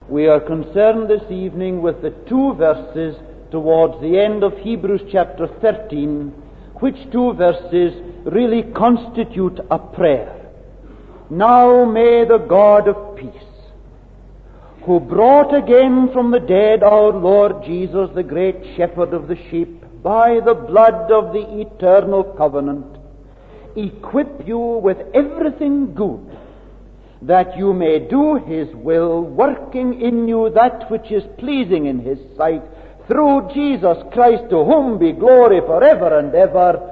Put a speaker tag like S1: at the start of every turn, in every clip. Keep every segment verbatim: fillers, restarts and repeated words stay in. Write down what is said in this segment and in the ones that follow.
S1: We are concerned this evening with the two verses towards the end of Hebrews chapter thirteen, which two verses really constitute a prayer. Now may the God of peace, who brought again from the dead our Lord Jesus, the great shepherd of the sheep, by the blood of the eternal covenant, equip you with everything good, that you may do His will, working in you that which is pleasing in His sight, through Jesus Christ, to whom be glory forever and ever.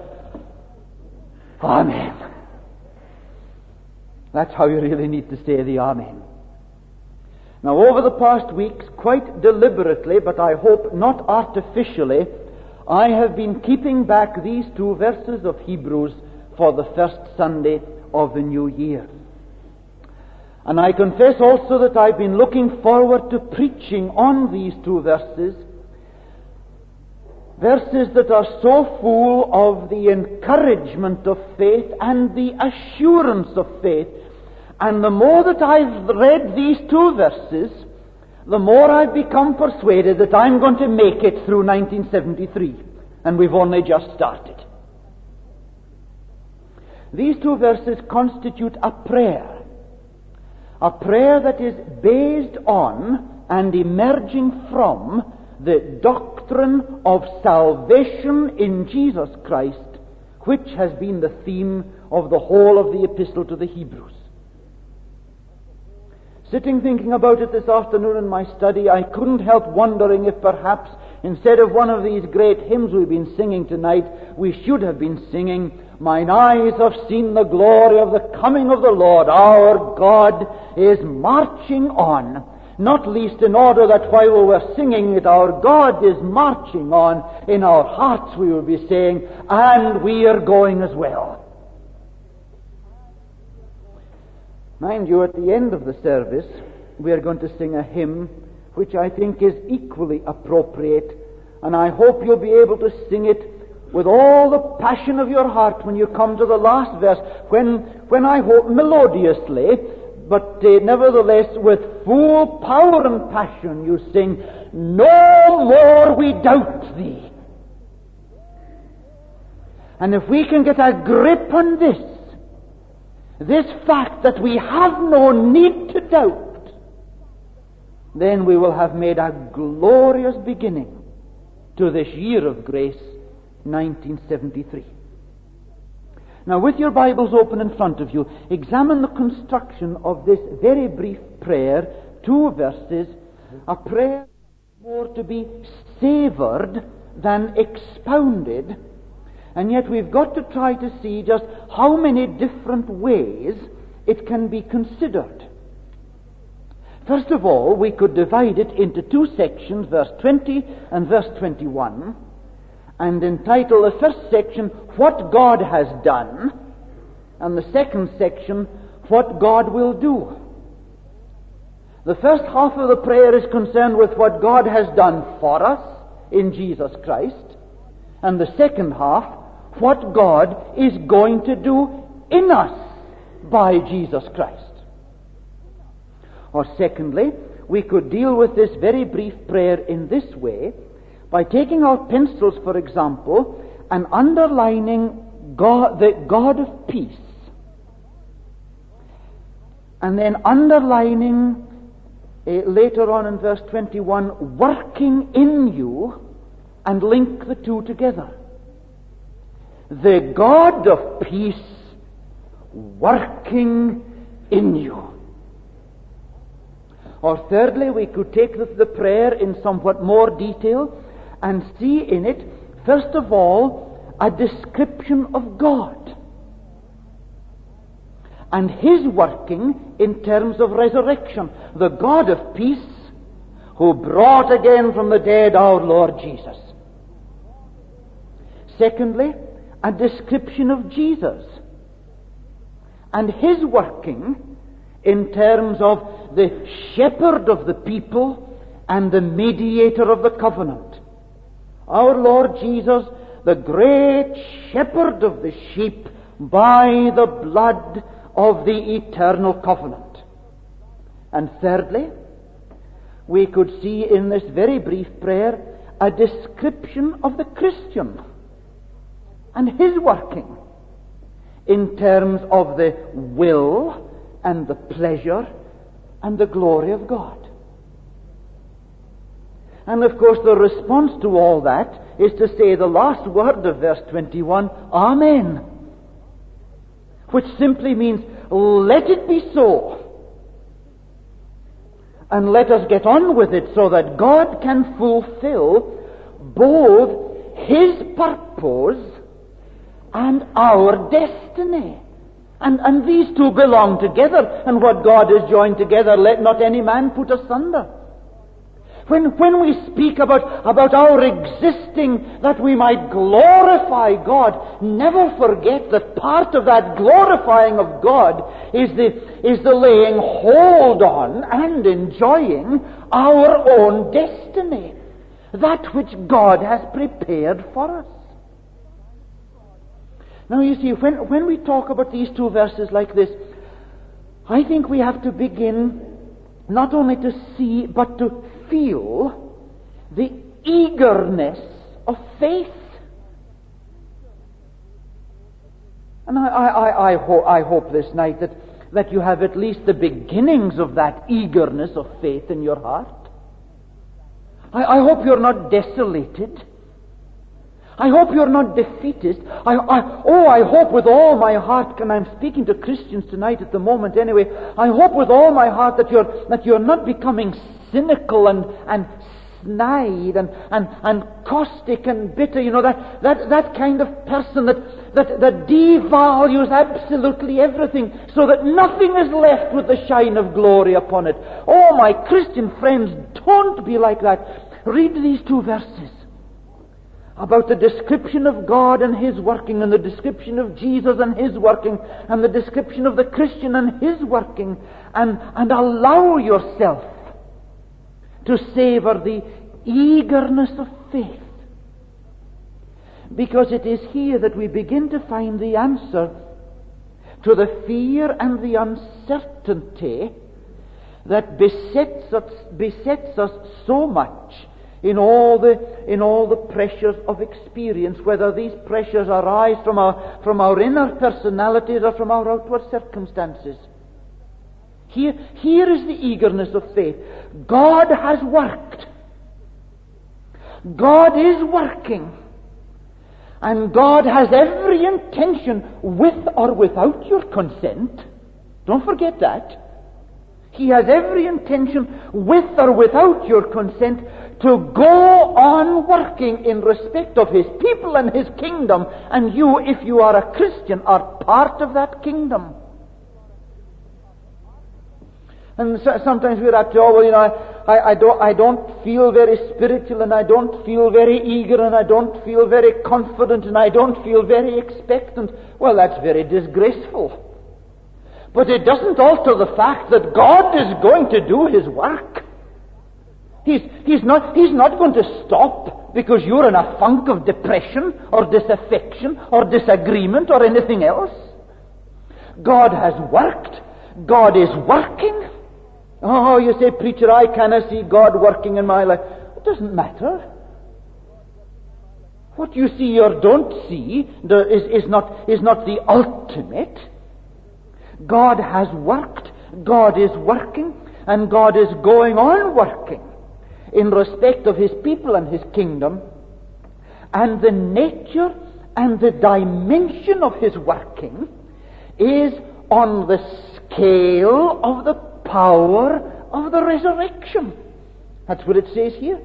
S1: Amen. That's how you really need to say the Amen. Now, over the past weeks, quite deliberately, but I hope not artificially, I have been keeping back these two verses of Hebrews for the first Sunday of the new year. And I confess also that I've been looking forward to preaching on these two verses, verses that are so full of the encouragement of faith and the assurance of faith. And the more that I've read these two verses, the more I've become persuaded that I'm going to make it through nineteen seventy-three. And we've only just started. These two verses constitute a prayer. A prayer that is based on and emerging from the doctrine of salvation in Jesus Christ, which has been the theme of the whole of the epistle to the Hebrews. Sitting thinking about it this afternoon in my study, I couldn't help wondering if perhaps instead of one of these great hymns we've been singing tonight, we should have been singing, "Mine eyes have seen the glory of the coming of the Lord. Our God is marching on." Not least in order that while we were singing it, our God is marching on, in our hearts we will be saying, "And we are going as well." Mind you, at the end of the service, we are going to sing a hymn which I think is equally appropriate, and I hope you'll be able to sing it with all the passion of your heart when you come to the last verse, when, when I hope melodiously, but uh, nevertheless with full power and passion you sing, "No more we doubt Thee." And if we can get a grip on this, this fact that we have no need to doubt, then we will have made a glorious beginning to this year of grace, nineteen seventy-three. Now, with your Bibles open in front of you, examine the construction of this very brief prayer, two verses, a prayer more to be savored than expounded, and yet we've got to try to see just how many different ways it can be considered. First of all, we could divide it into two sections, verse twenty and verse twenty-one, and entitle the first section, "What God has done," and the second section, "What God will do." The first half of the prayer is concerned with what God has done for us in Jesus Christ, and the second half, what God is going to do in us by Jesus Christ. Or secondly, we could deal with this very brief prayer in this way, by taking our pencils, for example, and underlining God, the God of peace, and then underlining uh, later on in verse twenty-one, "working in you," and link the two together. The God of peace working in you. Or thirdly, we could take the, the prayer in somewhat more detail and see in it, first of all, a description of God and His working in terms of resurrection. The God of peace, who brought again from the dead our Lord Jesus. Secondly, a description of Jesus and His working in terms of the shepherd of the people and the mediator of the covenant. Our Lord Jesus, the great shepherd of the sheep, by the blood of the eternal covenant. And thirdly, we could see in this very brief prayer a description of the Christian and his working in terms of the will and the pleasure and the glory of God. And of course the response to all that is to say the last word of verse twenty-one, Amen, which simply means, let it be so. And let us get on with it so that God can fulfill both His purpose and our destiny. And, and these two belong together. And what God has joined together, let not any man put asunder. When, when we speak about, about our existing that we might glorify God, never forget that part of that glorifying of God is the, is the laying hold on and enjoying our own destiny, that which God has prepared for us. Now you see, when, when we talk about these two verses like this, I think we have to begin not only to see, but to feel the eagerness of faith. And I, I, I, I, ho- I hope this night that, that you have at least the beginnings of that eagerness of faith in your heart. I, I hope you're not desolated. I hope you're not defeatist. I, I, oh, I hope with all my heart, and I'm speaking to Christians tonight at the moment anyway, I hope with all my heart that you're, that you're not becoming cynical and, and snide and, and, and caustic and bitter, you know, that, that, that kind of person that, that, that devalues absolutely everything so that nothing is left with the shine of glory upon it. Oh, my Christian friends, don't be like that. Read these two verses about the description of God and His working, and the description of Jesus and His working, and the description of the Christian and His working, and, and allow yourself to savor the eagerness of faith. Because it is here that we begin to find the answer to the fear and the uncertainty that besets us, besets us so much in all the in all the pressures of experience, whether these pressures arise from our from our inner personalities or from our outward circumstances. Here, here is the eagerness of faith. God has worked. God is working. And God has every intention, with or without your consent. Don't forget that. He has every intention, with or without your consent, to go on working in respect of His people and His kingdom. And you, if you are a Christian, are part of that kingdom. And so, sometimes we're apt to, oh, well, you know, I, I, don't, I don't feel very spiritual, and I don't feel very eager, and I don't feel very confident, and I don't feel very expectant. Well, that's very disgraceful. But it doesn't alter the fact that God is going to do His work. He's, he's, not, he's not going to stop because you're in a funk of depression or disaffection or disagreement or anything else. God has worked. God is working. Oh, you say, preacher, I cannot see God working in my life. It doesn't matter. What you see or don't see is, is, not, is not the ultimate. God has worked, God is working, and God is going on working in respect of His people and His kingdom. And the nature and the dimension of His working is on the scale of the power of the resurrection. That's what it says here.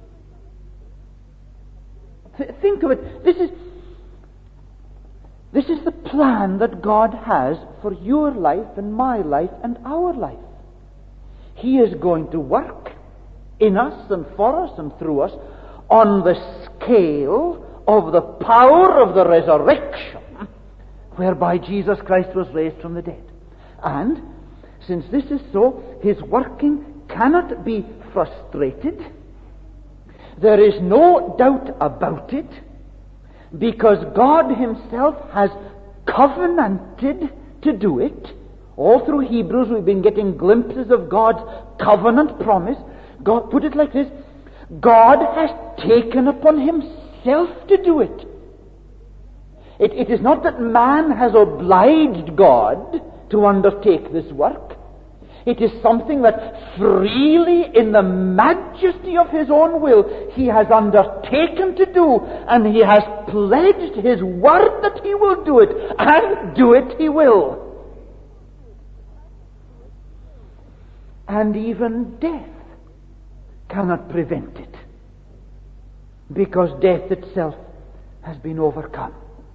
S1: Th- think of it. This is This is the plan that God has for your life and my life and our life. He is going to work in us and for us and through us on the scale of the power of the resurrection whereby Jesus Christ was raised from the dead. And since this is so, His working cannot be frustrated. There is no doubt about it, because God Himself has covenanted to do it. All through Hebrews we've been getting glimpses of God's covenant promise. God, put it like this, God has taken upon himself to do it. It, it is not that man has obliged God to undertake this work. It is something that freely, in the majesty of his own will, he has undertaken to do, and he has pledged his word that he will do it, and do it he will. And even death cannot prevent it, because death itself has been overcome.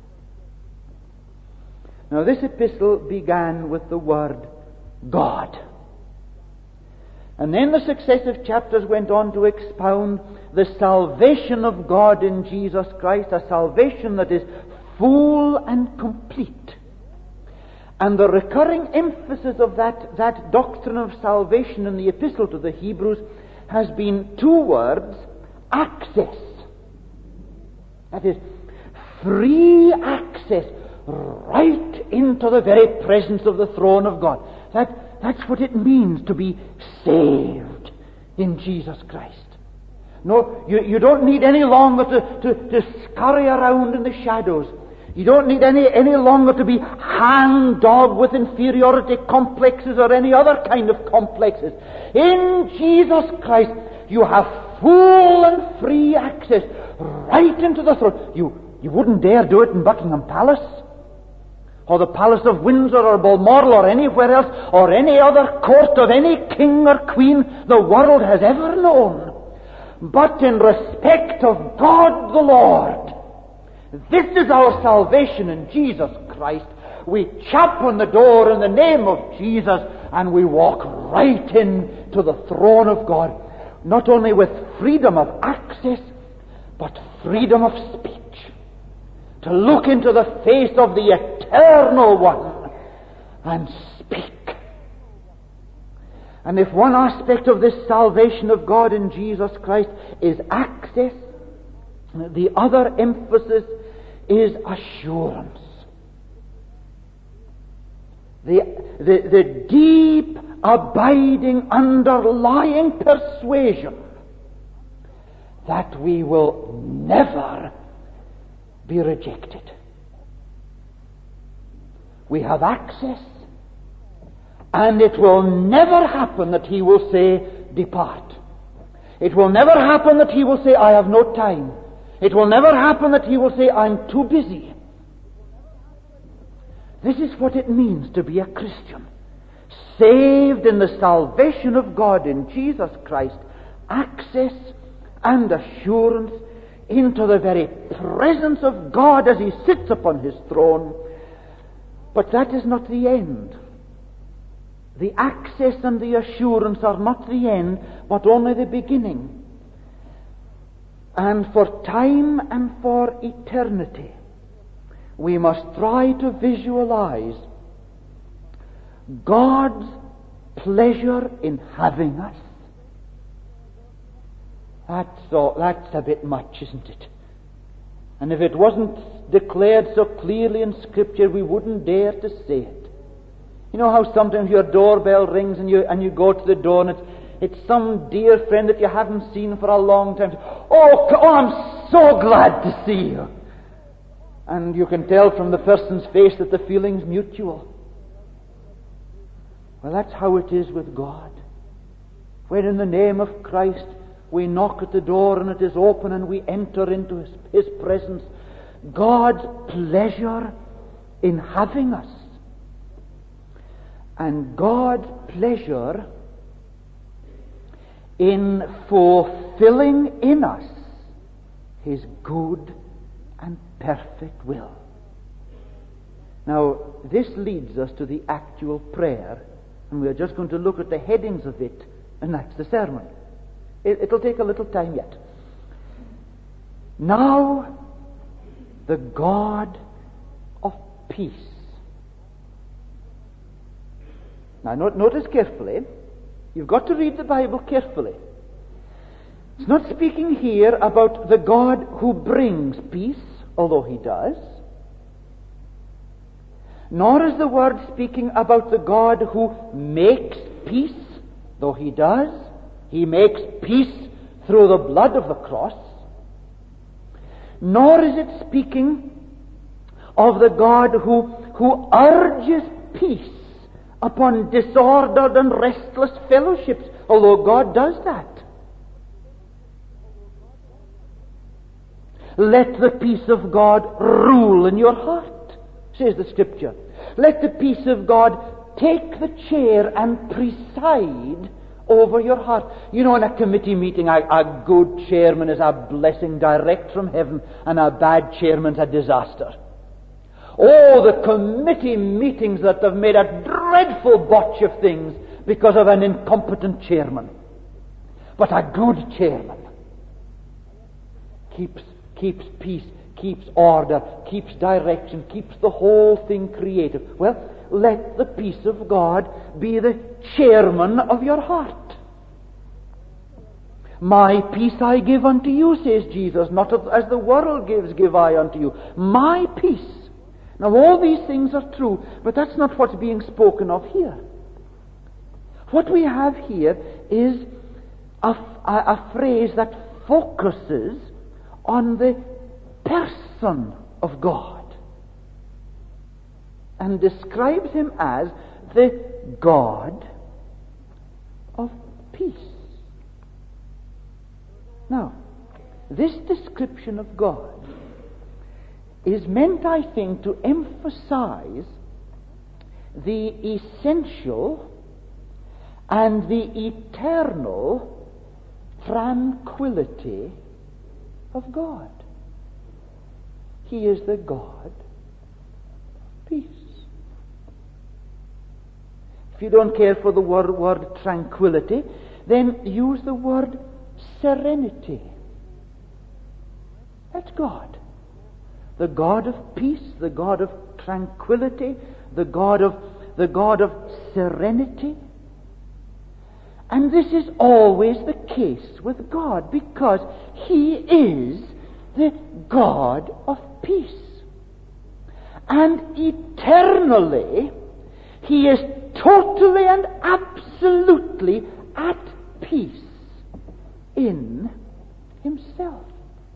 S1: Now, this epistle began with the word God. And then the successive chapters went on to expound the salvation of God in Jesus Christ, a salvation that is full and complete. And the recurring emphasis of that, that doctrine of salvation in the epistle to the Hebrews has been two words: access. That is, free access right into the very presence of the throne of God. That, that's what it means to be saved in Jesus Christ. No, you, you don't need any longer to, to, to scurry around in the shadows. You don't need any, any longer to be hang-dog with inferiority complexes or any other kind of complexes. In Jesus Christ, you have full and free access right into the throne. You, you wouldn't dare do it in Buckingham Palace, or the Palace of Windsor, or Balmoral, or anywhere else, or any other court of any king or queen the world has ever known. But in respect of God the Lord, this is our salvation in Jesus Christ. We chap on the door in the name of Jesus, and we walk right in to the throne of God, not only with freedom of access, but freedom of speech. To look into the face of the Eternal One and speak. And if one aspect of this salvation of God in Jesus Christ is access, the other emphasis is assurance. The, the, the deep, abiding, underlying persuasion that we will never be rejected. We have access, and it will never happen that he will say, depart. It will never happen that he will say, I have no time. It will never happen that he will say, I'm too busy. This is what it means to be a Christian. Saved in the salvation of God in Jesus Christ, access and assurance into the very presence of God as he sits upon his throne. But that is not the end. The access and the assurance are not the end, but only the beginning. And for time and for eternity, we must try to visualize God's pleasure in having us. That's, all, that's a bit much, isn't it? And if it wasn't declared so clearly in Scripture, we wouldn't dare to say it. You know how sometimes your doorbell rings and you and you go to the door and it's, it's some dear friend that you haven't seen for a long time. Oh, oh, I'm so glad to see you. And you can tell from the person's face that the feeling's mutual. Well, that's how it is with God. When in the name of Christ we knock at the door and it is open and we enter into His, His presence, God's pleasure in having us, and God's pleasure in fulfilling in us His good and perfect will. Now, this leads us to the actual prayer, and we are just going to look at the headings of it, and that's the sermon. It, it'll take a little time yet. Now, the God of peace. Now, not, notice carefully. You've got to read the Bible carefully. It's not speaking here about the God who brings peace, although He does. Nor is the word speaking about the God who makes peace, though He does. He makes peace through the blood of the cross. Nor is it speaking of the God who, who urges peace upon disordered and restless fellowships, although God does that. Let the peace of God rule in your heart, says the Scripture. Let the peace of God take the chair and preside over your heart. You know, in a committee meeting, a, a good chairman is a blessing direct from heaven, and a bad chairman's a disaster. Oh, the committee meetings that have made a dreadful botch of things because of an incompetent chairman. But a good chairman keeps keeps peace, keeps order, keeps direction, keeps the whole thing creative. Well, let the peace of God be the chairman of your heart. My peace I give unto you, says Jesus, not as the world gives, give I unto you. My peace. Now all these things are true, but that's not what's being spoken of here. What we have here is a, a, a phrase that focuses on the person of God and describes him as the God of peace. Now, this description of God is meant, I think, to emphasize the essential and the eternal tranquility of God. He is the God of peace. If you don't care for the word, word tranquility, then use the word serenity. That's God. The God of peace, the God of tranquility, the God of the God of serenity. And this is always the case with God, because He is the God of peace. And eternally, He is totally and absolutely at peace in Himself.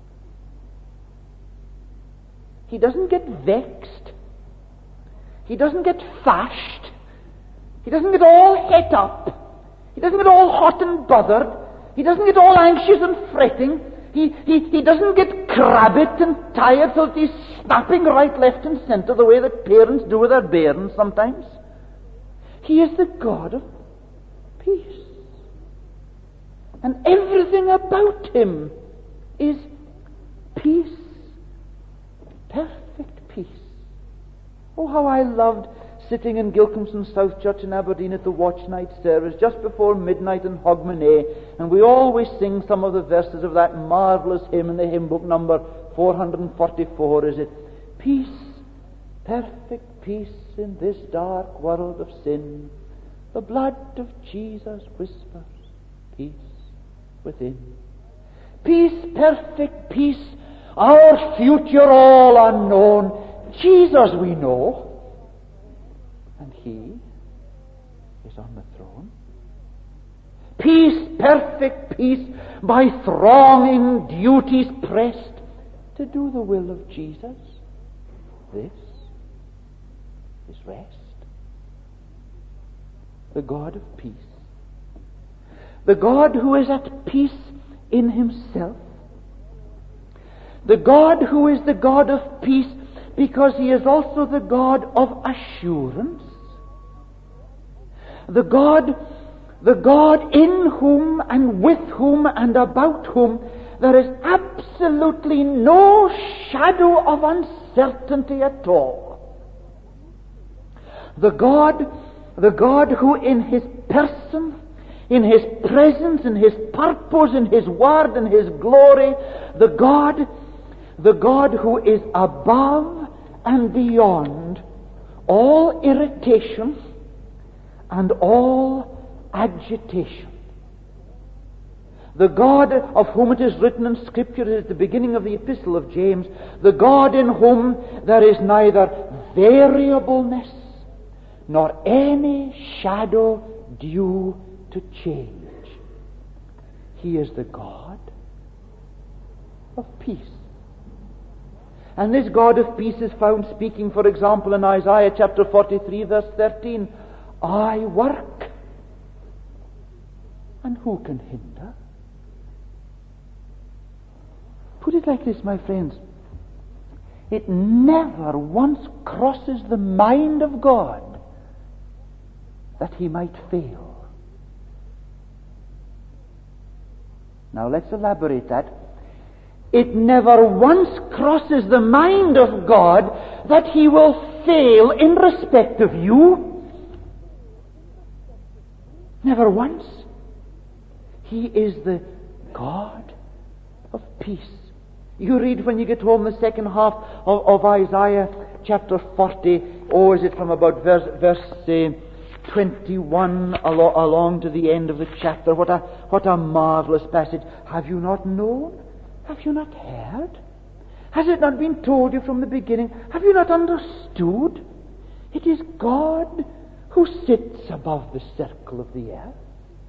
S1: He doesn't get vexed. He doesn't get fashed. He doesn't get all het up. He doesn't get all hot and bothered. He doesn't get all anxious and fretting. He, he, he doesn't get crabbit and tired so that he's snapping right, left and centre the way that parents do with their bairns sometimes. He is the God of peace. And everything about Him is peace. Perfect peace. Oh, how I loved sitting in Gilcomston South Church in Aberdeen at the watch night service just before midnight in Hogmanay, and we always sing some of the verses of that marvellous hymn in the hymn book, number four forty-four, is it? Peace, perfect peace in this dark world of sin. The blood of Jesus whispers peace within. Peace, perfect peace, our future all unknown. Jesus we know, and He is on the throne. Peace, perfect peace, by thronging duties pressed to do the will of Jesus. This is rest. The God of peace. The God who is at peace in Himself. The God who is the God of peace because He is also the God of assurance. The God, the God in whom and with whom and about whom there is absolutely no shadow of uncertainty at all. The God, the God who in His person, in His presence, in His purpose, in His word, in His glory, the God, the God who is above and beyond all irritation and all agitation. The God of whom it is written in Scripture at the beginning of the epistle of James, the God in whom there is neither variableness nor any shadow due to change. He is the God of peace. And this God of peace is found speaking, for example, in Isaiah chapter forty-three, verse thirteen. I work, and who can hinder? Put it like this, my friends. It never once crosses the mind of God that He might fail. Now let's elaborate that. It never once crosses the mind of God that He will fail in respect of you. Never once. He is the God of peace. You read when you get home the second half of, of Isaiah chapter forty, or is it from about verse, verse uh, twenty-one along, along to the end of the chapter? What a, what a marvelous passage. Have you not known? Have you not heard? Has it not been told you from the beginning? Have you not understood? It is God who sits above the circle of the earth,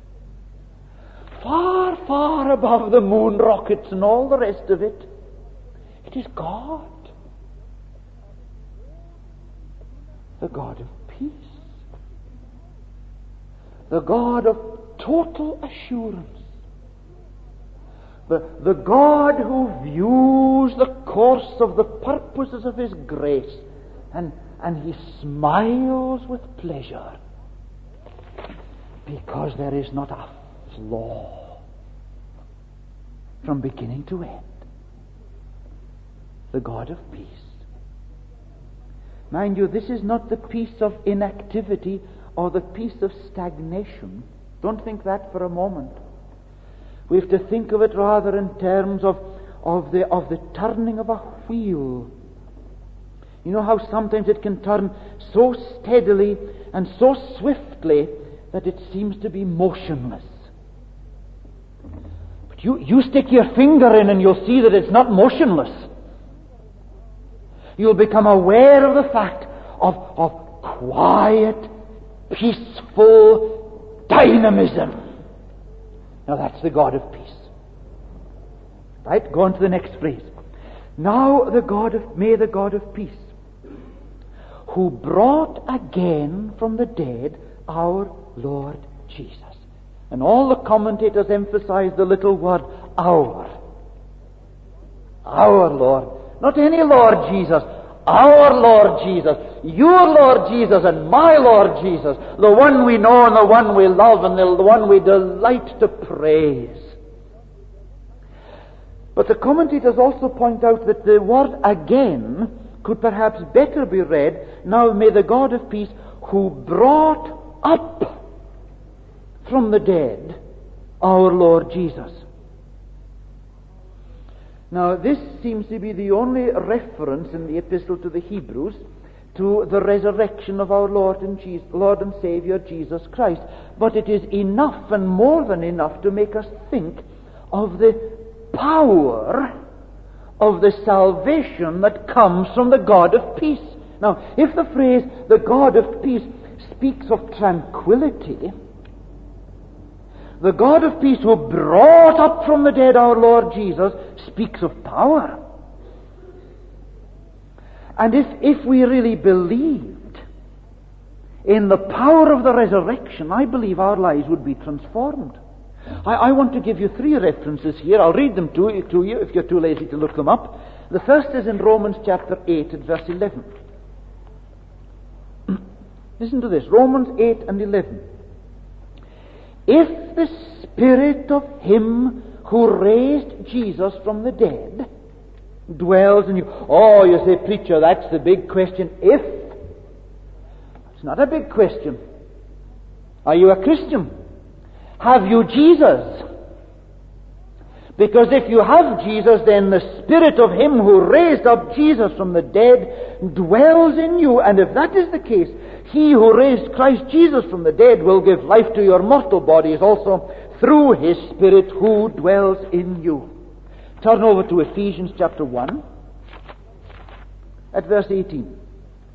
S1: far, far above the moon rockets and all the rest of it. It is God, the God of peace, the God of total assurance, the, the God who views the course of the purposes of His grace, and, and He smiles with pleasure because there is not a flaw from beginning to end. The God of peace. Mind you, this is not the peace of inactivity or the peace of stagnation. Don't think that for a moment. We have to think of it rather in terms of, of, the, of the turning of a wheel. You know how sometimes it can turn so steadily and so swiftly that it seems to be motionless. But you, you stick your finger in and you'll see that it's not motionless. You'll become aware of the fact of, of quiet, peaceful dynamism. Now that's the God of peace. Right? Go on to the next phrase. Now the God of, may the God of peace, who brought again from the dead our Lord Jesus. And all the commentators emphasize the little word, our. Our Lord. Not any Lord Jesus, our Lord Jesus, your Lord Jesus and my Lord Jesus, the one we know and the one we love and the one we delight to praise. But the commentators also point out that the word again could perhaps better be read, now may the God of peace, who brought up from the dead our Lord Jesus. Now, this seems to be the only reference in the epistle to the Hebrews to the resurrection of our Lord and, Jesus, Lord and Savior Jesus Christ. But it is enough and more than enough to make us think of the power of the salvation that comes from the God of peace. Now, if the phrase, the God of peace, speaks of tranquility, the God of peace who brought up from the dead our Lord Jesus speaks of power. And if, if we really believed in the power of the resurrection, I believe our lives would be transformed. I, I want to give you three references here. I'll read them to, to you if you're too lazy to look them up. The first is in Romans chapter eight at verse eleven. Listen to this, Romans eight and eleven. If the Spirit of Him who raised Jesus from the dead dwells in you. Oh, you say, preacher, that's the big question. If. It's not a big question. Are you a Christian? Have you Jesus? Because if you have Jesus, then the Spirit of Him who raised up Jesus from the dead dwells in you. And if that is the case, He who raised Christ Jesus from the dead will give life to your mortal bodies also through His Spirit who dwells in you. Turn over to Ephesians chapter one at verse eighteen.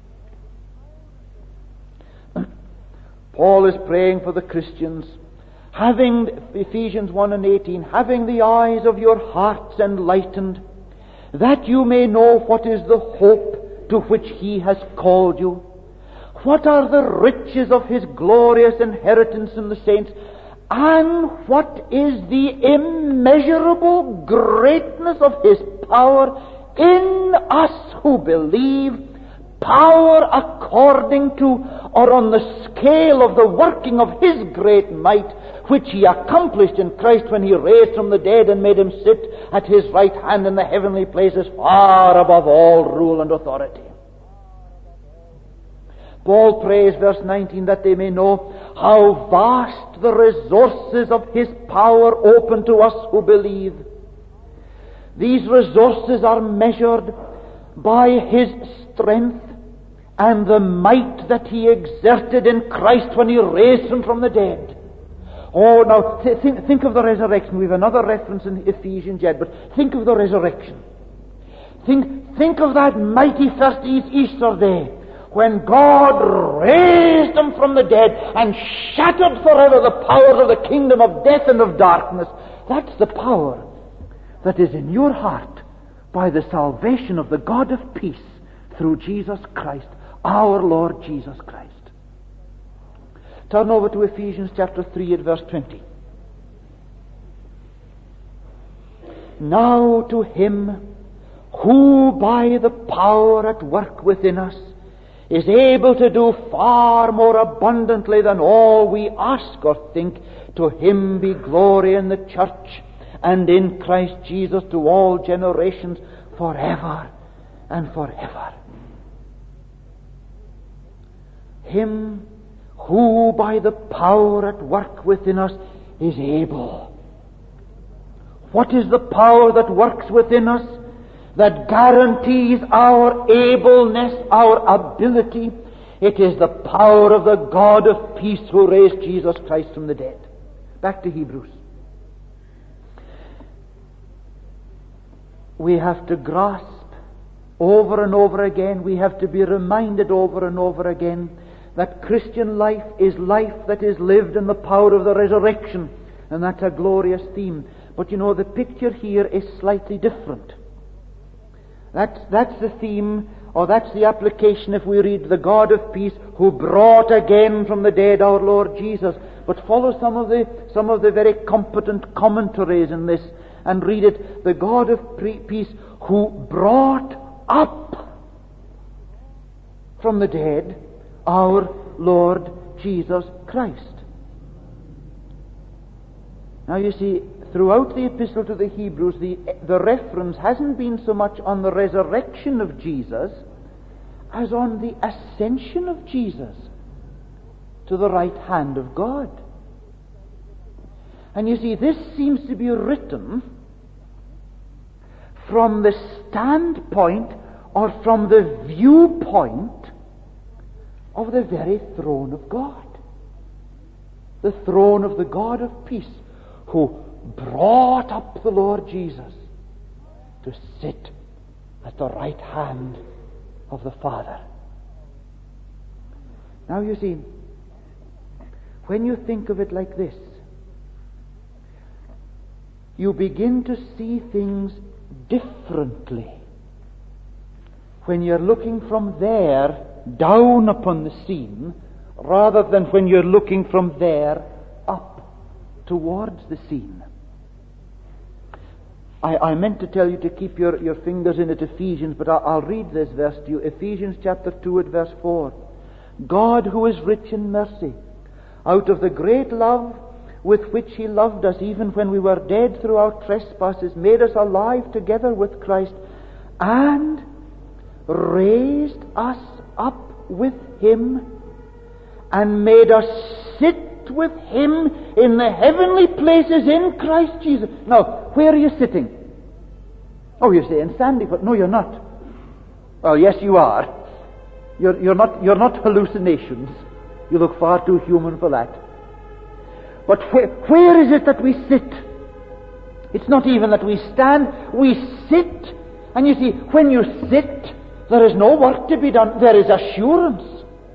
S1: Paul is praying for the Christians, having, Ephesians one and eighteen, having the eyes of your hearts enlightened, that you may know what is the hope to which He has called you, what are the riches of His glorious inheritance in the saints, and what is the immeasurable greatness of His power in us who believe, power according to or on the scale of the working of His great might, which He accomplished in Christ when He raised from the dead and made Him sit at His right hand in the heavenly places, far above all rule and authority. Paul prays, verse nineteen, that they may know how vast the resources of His power open to us who believe. These resources are measured by His strength and the might that He exerted in Christ when He raised Him from the dead. Oh, now, th- think, think of the resurrection. We have another reference in Ephesians yet, but think of the resurrection. Think, think of that mighty first Easter day, when God raised Him from the dead and shattered forever the powers of the kingdom of death and of darkness. That's the power that is in your heart by the salvation of the God of peace through Jesus Christ, our Lord Jesus Christ. Turn over to Ephesians chapter three at verse twenty. Now to Him who by the power at work within us is able to do far more abundantly than all we ask or think, to Him be glory in the church and in Christ Jesus to all generations forever and forever. Him who by the power at work within us is able. What is the power that works within us, that guarantees our ableness, our ability? It is the power of the God of peace who raised Jesus Christ from the dead. Back to Hebrews. We have to grasp over and over again, we have to be reminded over and over again that Christian life is life that is lived in the power of the resurrection, and that's a glorious theme. But you know, the picture here is slightly different. That's, that's the theme, or that's the application if we read the God of peace who brought again from the dead our Lord Jesus. But follow some of the, some of the very competent commentaries in this and read it. The God of peace who brought up from the dead our Lord Jesus Christ. Now you see, throughout the epistle to the Hebrews, the, the reference hasn't been so much on the resurrection of Jesus as on the ascension of Jesus to the right hand of God. And you see, this seems to be written from the standpoint or from the viewpoint of the very throne of God. The throne of the God of peace, who brought up the Lord Jesus to sit at the right hand of the Father. Now you see, when you think of it like this, you begin to see things differently when you're looking from there down upon the scene, rather than when you're looking from there up towards the scene. I, I meant to tell you to keep your, your fingers in at Ephesians, but I'll, I'll read this verse to you. Ephesians chapter two at verse four. God, who is rich in mercy, out of the great love with which He loved us, even when we were dead through our trespasses, made us alive together with Christ, and raised us up with Him, and made us sit with Him in the heavenly places in Christ Jesus. Now, where are you sitting? Oh, you're saying Sandyfoot. No, you're not. Well, yes, you are. You're, you're not. You're not hallucinations. You look far too human for that. But where, where is it that we sit? It's not even that we stand. We sit. And you see, when you sit, there is no work to be done. There is assurance.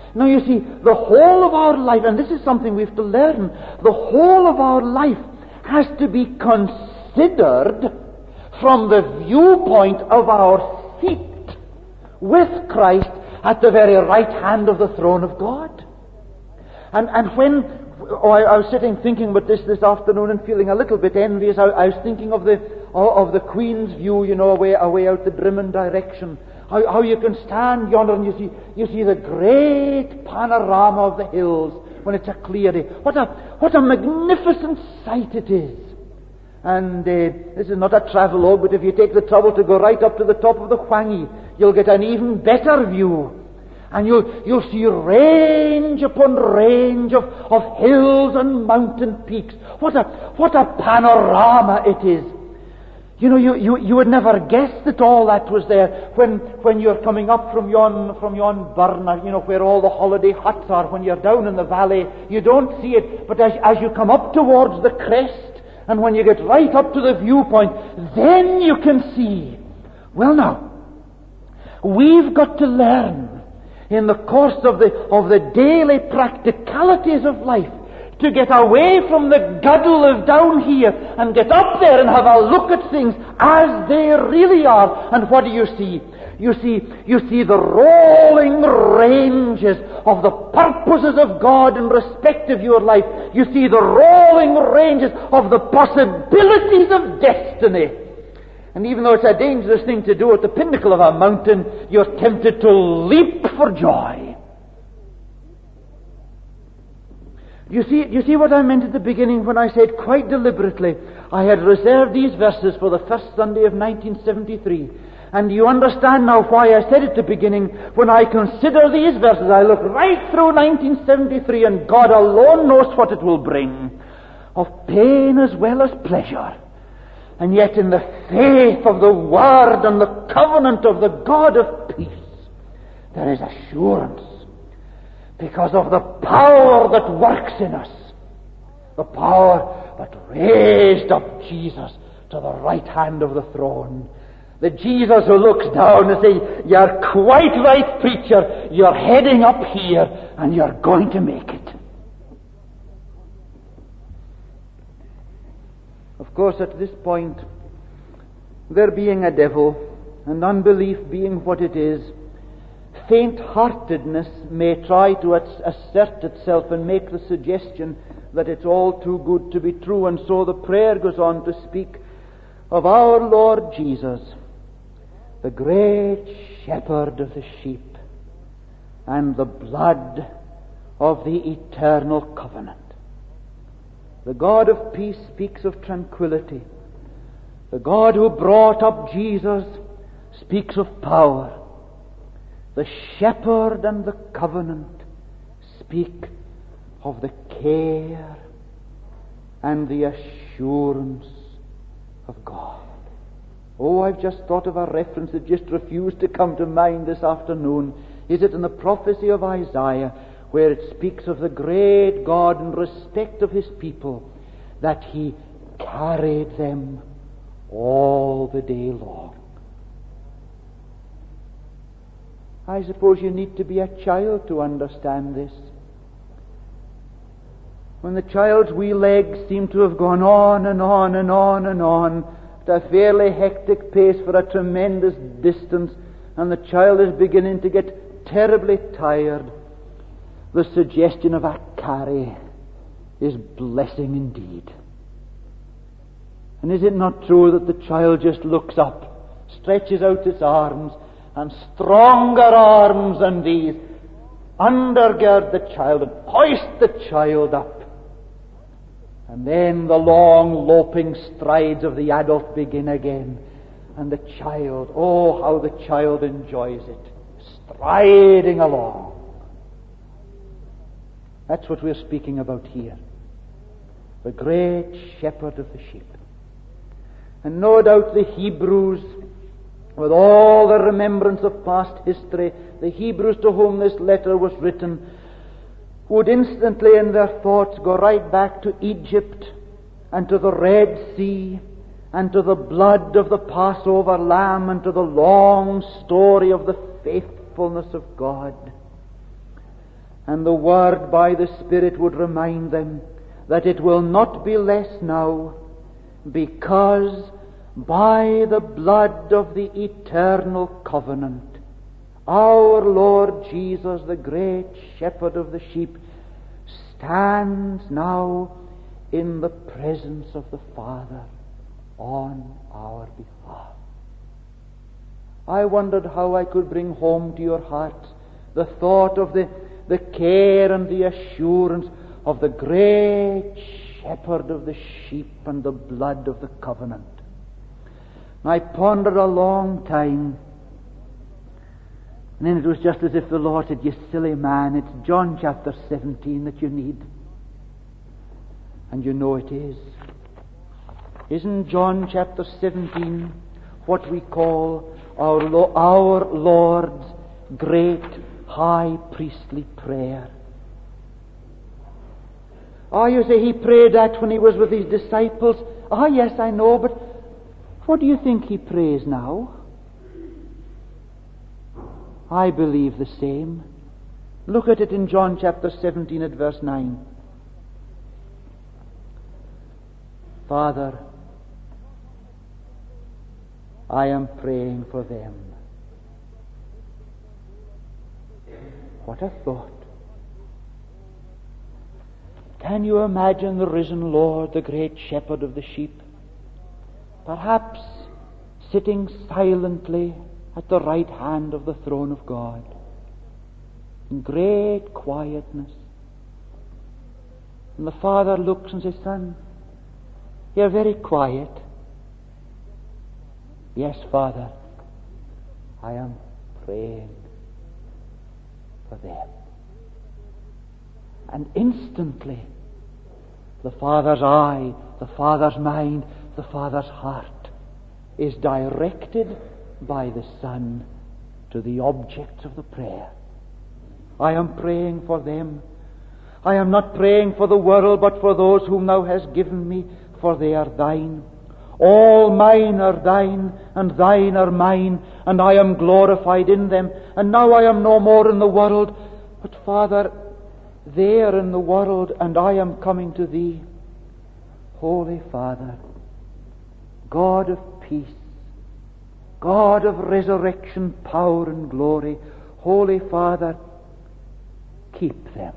S1: Now you see, the whole of our life, and this is something we have to learn, the whole of our life has to be considered from the viewpoint of our seat with Christ at the very right hand of the throne of God. And and when oh, I, I was sitting thinking about this this afternoon and feeling a little bit envious, I, I was thinking of the of the Queen's view, you know, away away out the Drimmen direction. How, how you can stand yonder and you see you see the great panorama of the hills when it's a clear day. What a what a magnificent sight it is! And uh, this is not a travelogue, but if you take the trouble to go right up to the top of the Hwangi, you'll get an even better view. And you'll, you'll see range upon range of, of hills and mountain peaks. What a, what a panorama it is. You know, you, you, you would never guess that all that was there when, when you're coming up from yon, from yon burn, you know, where all the holiday huts are. When you're down in the valley, you don't see it. But as, as you come up towards the crest, and when you get right up to the viewpoint, then you can see. Well now, we've got to learn in the course of the of the daily practicalities of life to get away from the guddle of down here and get up there and have a look at things as they really are. And what do you see? You see, you see the rolling ranges of the purposes of God in respect of your life. You see the rolling ranges of the possibilities of destiny. And even though it's a dangerous thing to do at the pinnacle of a mountain, you're tempted to leap for joy. You see, you see what I meant at the beginning when I said quite deliberately I had reserved these verses for the first Sunday of nineteen seventy-three. And you understand now why I said at the beginning, when I consider these verses, I look right through nineteen seventy-three, and God alone knows what it will bring, of pain as well as pleasure. And yet in the faith of the Word and the covenant of the God of peace, there is assurance, because of the power that works in us, the power that raised up Jesus to the right hand of the throne. The Jesus who looks down and says, "You're quite right, preacher. You're heading up here and you're going to make it." Of course, at this point, there being a devil and unbelief being what it is, faint-heartedness may try to assert itself and make the suggestion that it's all too good to be true. And so the prayer goes on to speak of our Lord Jesus, the great shepherd of the sheep, and the blood of the eternal covenant. The God of peace speaks of tranquility. The God who brought up Jesus speaks of power. The shepherd and the covenant speak of the care and the assurance of God. Oh, I've just thought of a reference that just refused to come to mind this afternoon. Is it in the prophecy of Isaiah, where it speaks of the great God in respect of His people, that He carried them all the day long? I suppose you need to be a child to understand this. When the child's wee legs seem to have gone on and on and on and on at a fairly hectic pace for a tremendous distance, and the child is beginning to get terribly tired, the suggestion of a carry is blessing indeed. And is it not true that the child just looks up, stretches out its arms, and stronger arms than these undergird the child and hoist the child up? And then the long loping strides of the adult begin again. And the child, oh, how the child enjoys it, striding along. That's what we're speaking about here. The great shepherd of the sheep. And no doubt the Hebrews, with all the remembrance of past history, the Hebrews to whom this letter was written, would instantly in their thoughts go right back to Egypt and to the Red Sea and to the blood of the Passover lamb and to the long story of the faithfulness of God. And the Word by the Spirit would remind them that it will not be less now, because by the blood of the eternal covenant, our Lord Jesus, the great shepherd of the sheep, stands now in the presence of the Father on our behalf. I wondered how I could bring home to your hearts the thought of the, the care and the assurance of the great shepherd of the sheep and the blood of the covenant. I pondered a long time, and then it was just as if the Lord said, "You silly man, it's John chapter seventeen that you need." And you know it is. Isn't John chapter seventeen what we call our, Lo- our Lord's great high priestly prayer? Oh, you say he prayed that when he was with his disciples. Ah, yes, I know, but what do you think he prays now? I believe the same. Look at it in John chapter seventeen at verse nine. "Father, I am praying for them." What a thought. Can you imagine the risen Lord, the great shepherd of the sheep, perhaps sitting silently at the right hand of the throne of God, in great quietness? And the Father looks and says, "Son, you're very quiet." "Yes, Father, I am praying for them." And instantly, the Father's eye, the Father's mind, the Father's heart is directed by the Son to the objects of the prayer. "I am praying for them. I am not praying for the world, but for those whom thou hast given me, for they are thine. All mine are thine, and thine are mine, and I am glorified in them. And now I am no more in the world, but Father, they are in the world, and I am coming to thee. Holy Father, God of peace, God of resurrection, power and glory, Holy Father, keep them."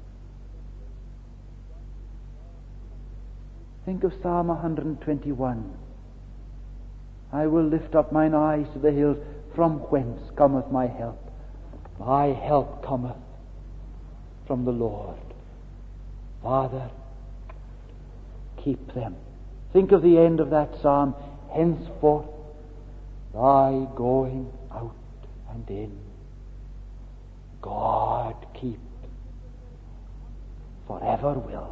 S1: Think of Psalm one twenty-one. "I will lift up mine eyes to the hills, from whence cometh my help? My help cometh from the Lord." Father, keep them. Think of the end of that psalm. "Henceforth thy going out and in, God keep, forever will."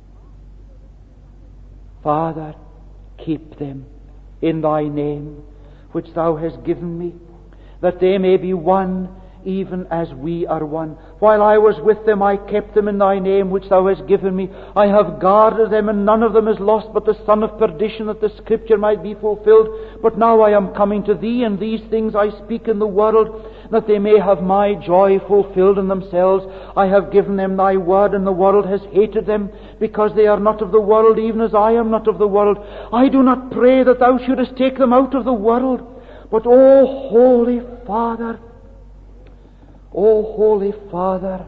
S1: Father, keep them in thy name, which thou hast given me, that they may be one, even as we are one. While I was with them, I kept them in thy name, which thou hast given me. I have guarded them, and none of them is lost, but the son of perdition, that the scripture might be fulfilled. But now I am coming to thee, and these things I speak in the world, that they may have my joy fulfilled in themselves. I have given them thy word, and the world has hated them, because they are not of the world, even as I am not of the world. I do not pray that thou shouldest take them out of the world, but, O Holy Father, O Holy Father,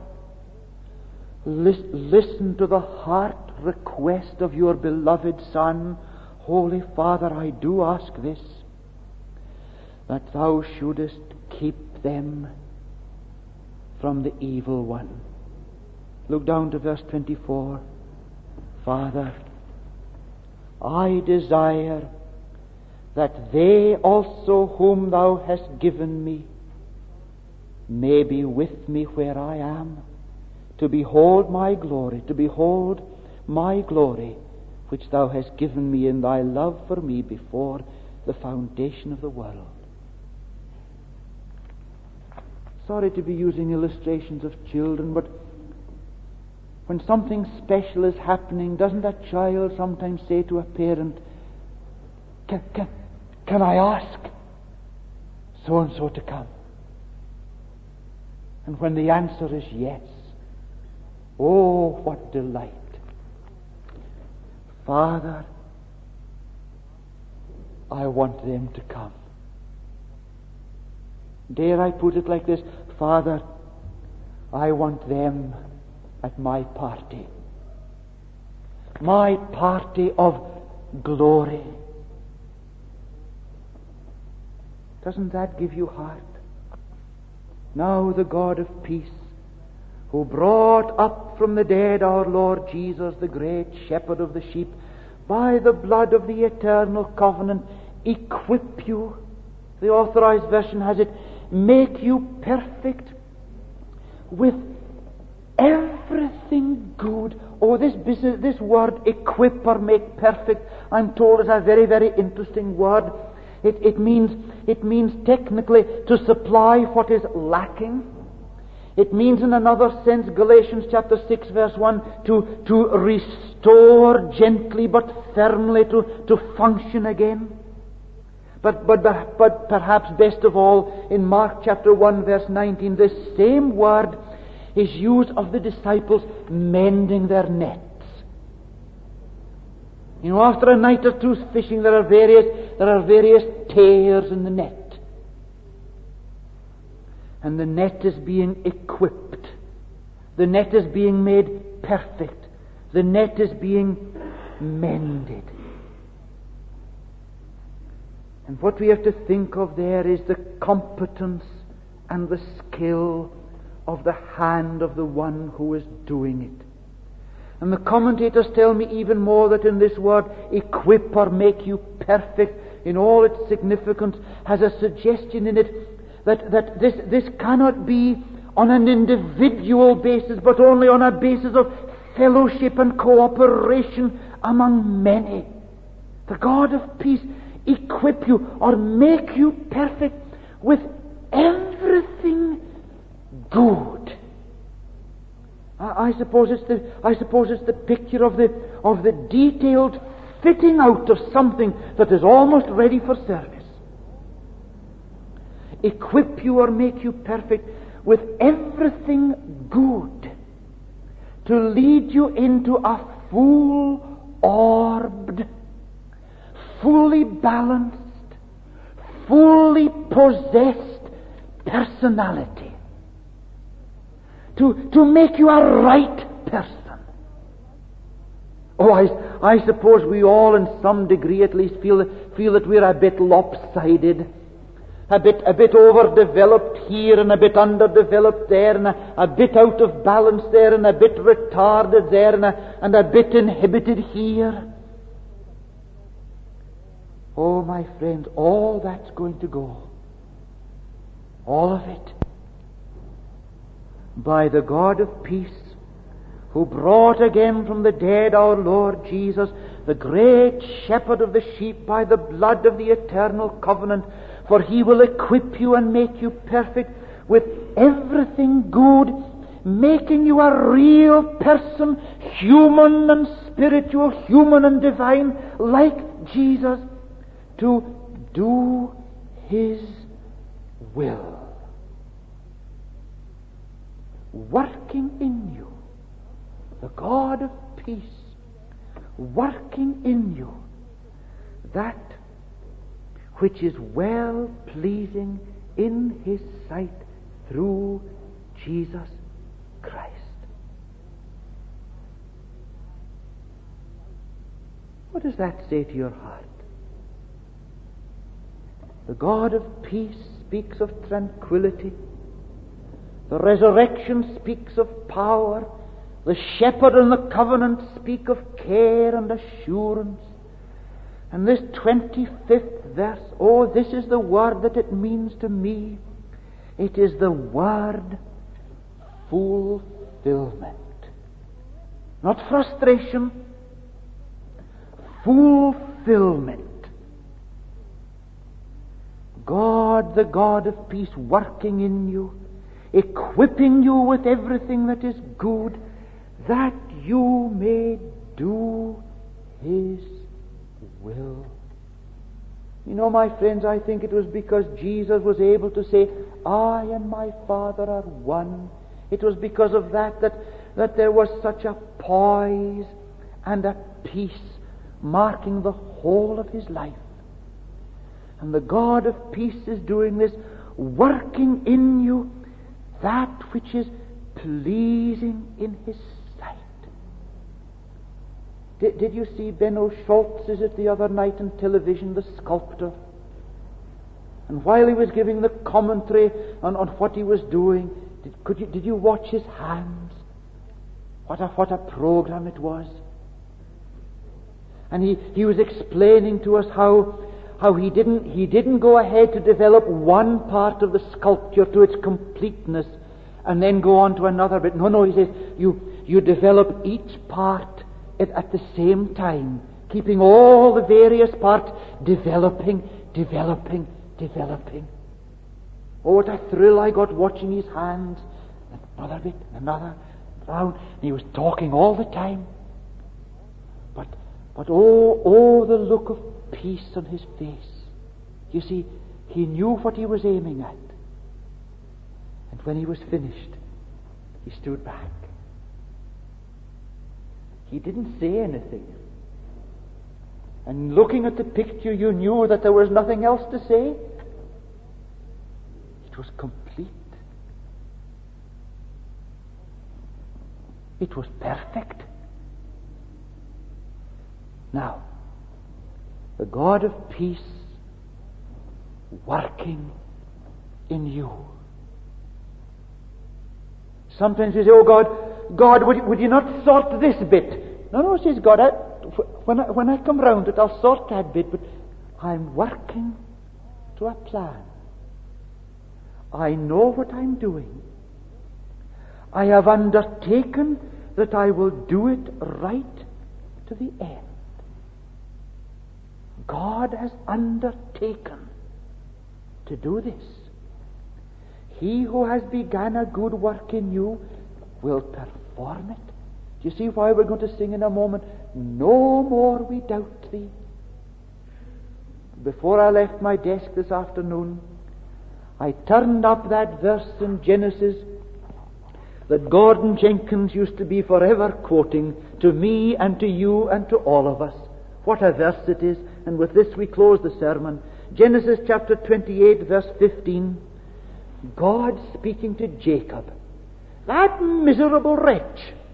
S1: listen to the heart request of your beloved Son. Holy Father, I do ask this, that thou shouldest keep them from the evil one. Look down to verse twenty-four. Father, I desire that they also whom thou hast given me may be with me where I am, to behold my glory, to behold my glory, which thou hast given me in thy love for me before the foundation of the world. Sorry to be using illustrations of children, but when something special is happening, doesn't that child sometimes say to a parent, Can, can, can I ask so and so to come? And when the answer is yes, Oh, what delight. Father, I want them to come. Dare I put it like this? Father, I want them at my party. My party of glory. Doesn't that give you heart? Now the God of peace, who brought up from the dead our Lord Jesus, the great shepherd of the sheep, by the blood of the eternal covenant, equip you, the Authorized Version has it, make you perfect with everything good. Oh, this business, this word, equip or make perfect, I'm told is a very, very interesting word. It, it means, it means technically to supply what is lacking. It means in another sense, Galatians chapter six verse one, to, to restore gently but firmly, to, to function again. But, but, but perhaps best of all, in Mark chapter one verse nineteen, this same word is used of the disciples mending their nets. You know, after a night or two's fishing, there are various, there are various tears in the net. And the net is being equipped. The net is being made perfect. The net is being mended. And what we have to think of there is the competence and the skill of the hand of the one who is doing it. And the commentators tell me even more that in this word, equip or make you perfect, in all its significance, has a suggestion in it that, that this, this cannot be on an individual basis, but only on a basis of fellowship and cooperation among many. The God of peace equip you or make you perfect with everything good. I, I suppose it's the I suppose it's the picture of the of the detailed fitting out of something that is almost ready for service. Equip you or make you perfect with everything good to lead you into a full-orbed, fully balanced, fully possessed personality. To, to make you a right person. Oh, I, I suppose we all in some degree at least feel, feel that we're a bit lopsided. A bit, a bit overdeveloped here and a bit underdeveloped there, and a, a bit out of balance there and a bit retarded there and a, and a bit inhibited here. Oh, my friends, all that's going to go. All of it. By the God of peace, who brought again from the dead our Lord Jesus, the great shepherd of the sheep, by the blood of the eternal covenant, for he will equip you and make you perfect with everything good, making you a real person, human and spiritual, human and divine, like Jesus, to do his will. Working in you, the God of peace, working in you that which is well pleasing in his sight through Jesus Christ. What does that say to your heart? The God of peace speaks of tranquility. The resurrection speaks of power. The shepherd and the covenant speak of care and assurance. And this twenty-fifth verse, oh, this is the word that it means to me. It is the word fulfillment. Not frustration, fulfillment. God, the God of peace, working in you, equipping you with everything that is good, that you may do his will. You know, my friends, I think it was because Jesus was able to say, I and my Father are one. It was because of that that, that there was such a poise and a peace marking the whole of his life. And the God of peace is doing this, working in you that which is pleasing in his sight. Did, did you see Benno Schultz, is it, the other night on television, the sculptor? And while he was giving the commentary on, on what he was doing, did, could you, did you watch his hands? What a, what a program it was. And he, he was explaining to us how, how he didn't, he didn't go ahead to develop one part of the sculpture to its completeness and then go on to another bit. No, no, he says, you, you develop each part at, at the same time, keeping all the various parts developing, developing, developing. Oh, what a thrill I got watching his hands. Another bit, another, round. And he was talking all the time. But, but oh, oh, the look of peace on his face. You see, he knew what he was aiming at. And when he was finished, he stood back. He didn't say anything. And looking at the picture, you knew that there was nothing else to say. It was complete. It was perfect. Now, the God of peace working in you. Sometimes we say, oh God, God, would you, would you not sort this bit? No, no, says God, I, when, I, when I come round it, I'll sort that bit, but I'm working to a plan. I know what I'm doing. I have undertaken that I will do it right to the end. God has undertaken to do this. He who has begun a good work in you will perform it. Do you see why we're going to sing in a moment? No more we doubt thee. Before I left my desk this afternoon, I turned up that verse in Genesis that Gordon Jenkins used to be forever quoting to me and to you and to all of us. What a verse it is. And with this we close the sermon. Genesis chapter twenty-eight, verse fifteen. God speaking to Jacob, that miserable wretch